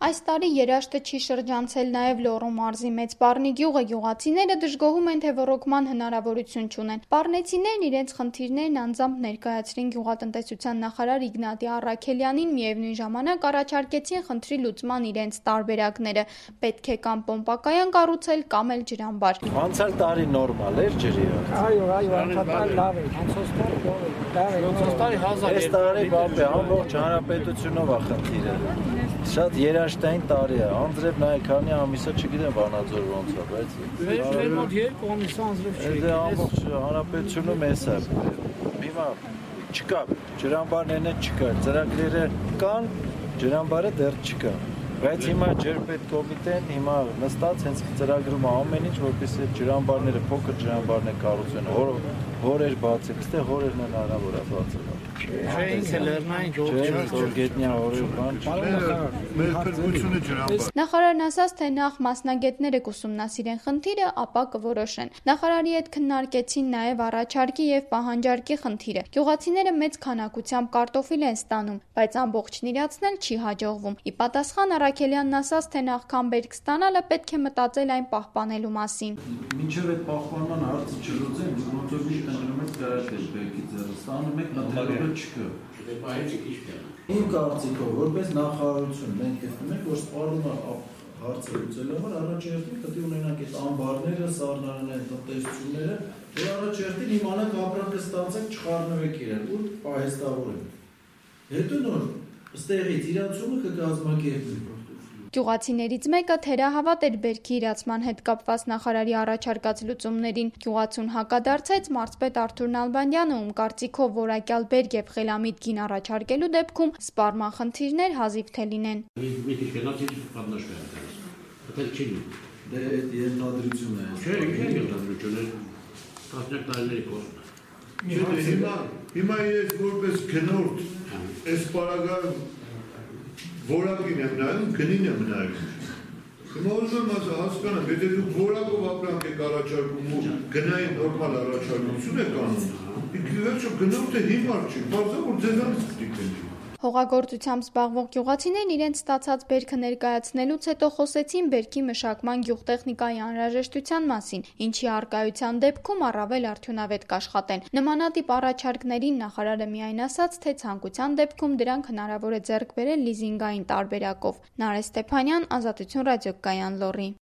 Այս տարի երաշտը չի շրջանցել նաև Լոռու մարզի Մեծ Պառնի գյուղը, գյուղացիները դժգոհում են, թե ոռոգման հնարավորություն չունեն։ Պառնեցիներն իրենց խնդիրներն անձամբ ներկայացրին գյուղատնտեսության նախարար Իգնատի Առաքելյանին, միևնույն ժամանակ առաջարկեցին խնդրի լուծման իրենց տարբերակները՝ պետք է կամ պոմպակայան կառուցել, կամ էլ ջրամբար։ Անցյալ տարի նորմալ էր ջրի։ Այո, անցյալ տարի լավ էր, անցյալ տարի Այս տարի բապե ամբողջ հանրապետությունով է խնդիրը։ Շատ երաշտային տարի է, անձրև նայ քանի ամիսը չգիտեմ Վանաձոր ոնց է, բայց վերջերմոտ 2 ամիսը անձրև չի։ Դա ամբողջ հանրապետությունում էս է։ Հիմա չկա, ջրամբարներն չկա, ծրագրերը կան, ջրամբարը դեռ չկա։ Բայց հիմա ջրպետկոմիտեն հիմա նստած հենց ծրագրում է ամեն ինչ, որպեսզի ջրամբարները, փոքր ջրամբարներ կառուցեն, հորեր բացել, այստեղ հորերն են հնարավոր է բացել։ Նախարարն ասաց, թե նախ մասնագետները կուսումնասիրեն խնդիրը, ապա կորոշեն։ Նախարարի հետ քննարկեցին նաև առաջարկի եւ պահանջարկի խնդիրը։ Գյուղացիները մեծ քանակությամբ կարտոֆիլ են ստանում, բայց ամբողջն իրացնել չի հաջողվում։ Ի պատասխան Առաքելյանն ասաց, թե նախքան բերք ստանալը պետք է մտածել այն պահպանելու մասին։ Մինչև այդ պահպանման հարցը չլուծեն, ոնց որ միշտ ընդունում եք կարաշտել բերքի ձեռը, ստանում եք մտերումը չկա։ Իմ կարծիքով, որպես նախարարություն մենք գտնում ենք, որ սպառումը հարցը լուծելու համար առաջերտին պետք է ունենանք այդ ամբարները, սառնարանային տնտեսությունները, որ առաջերտին իմանանք ապրանքը ստացենք, չխառնվեք իրեն, որ պահեստավորենք։ Հետո նոր ստեղից իրացումը կկազմակերպվի։ Գյուղացիներից մեկը թերահավատ էր բերքի իրացման հետ կապված նախարարի առաջարկած լուծումներին։ Գյուղացուն հակադարձեց մարզպետ Արթուր Նալբանդյանը, ում կարծիքով որակյալ բերք եւ խելամիտ գին առաջարկելու դեպքում սպառման խնդիրներ հազիվ թե լինեն։ Դե այդ ենթադրությունն է։ Հիմա ես որպես քնորդ այս պարագայում որակին եմ նայում, գնին եմ նայում։ Հիմա ուզում եմ հասկանամ, եթե դուք որակով ապրանք եք առաջարկում ու գնային նորմալ առաջարկություն եք անում, վերջո գնորդը հիմար չի, բարձր որ ձեզանից պիտի քննի։ Հողագործությամբ զբաղվող գյուղացիներն իրենց ստացած բերքը ներկայացնելուց հետո խոսեցին բերքի մշակման գյուղտեխնիկայի անհրաժեշտության մասին, ինչի առկայության դեպքում առավել արդյունավետ կաշխատեն։ Նմանատիպ առաջարկներին նախարարը միայն ասաց, թե ցանկության դեպքում դրանք հնարավոր է ձեռք բերել լիզինգային տարբերակով։ Նարէ Ստեփանյան, Ազատություն ռադիոկայան, Լոռի։